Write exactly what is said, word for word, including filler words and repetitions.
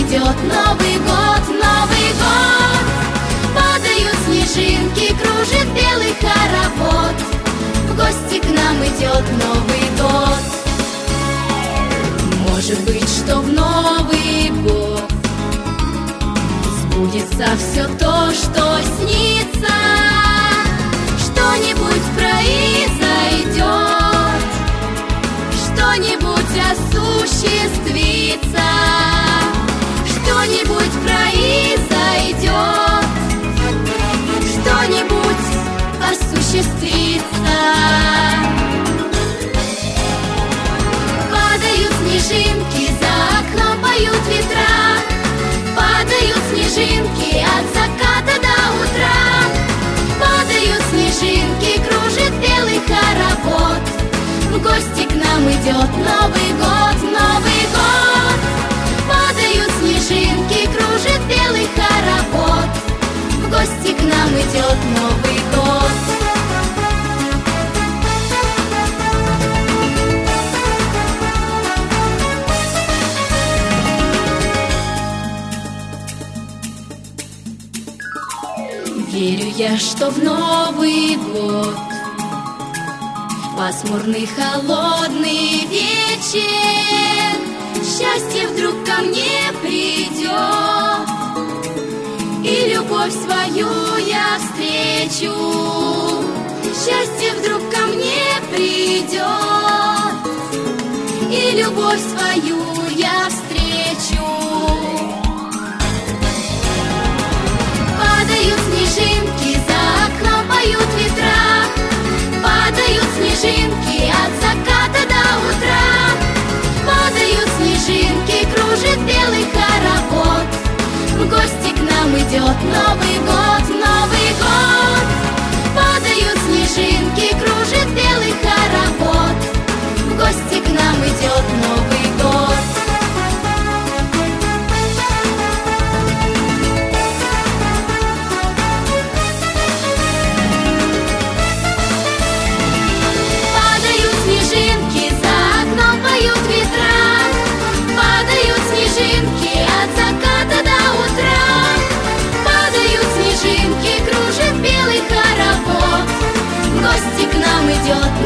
идет Новый год, Новый год. Падают снежинки, кружит белый хоровод. В гости к нам идет Новый год. Может быть, что в Новый год сбудется все то, что снится. Что-нибудь произойдет, что-нибудь осуществится, что-нибудь произойдет, что-нибудь осуществится. Падают снежинки, за окном поют ветра. Падают снежинки от заката до утра. Падают снежинки, кружит белый хоровод. В гости к нам идет Новый год, Новый год. Падают снежинки, кружит белый хоровод. В гости к нам идет Новый год. Верю я, что в Новый год, в пасмурный холодный вечер, счастье вдруг ко мне придет, и любовь свою я встречу. Счастье вдруг ко мне придет, и любовь свою я встречу. Падают снежинки, за окном поют ветра. Падают снежинки от заката до утра. Падают снежинки, кружит белый хоровод. В гости к нам идет Новый год, Новый год. Падают снежинки, кружит белый хоровод. В гости к нам идет Новый год. От заката до утра. Падают снежинки, кружит белый хоровод. В гости к нам идет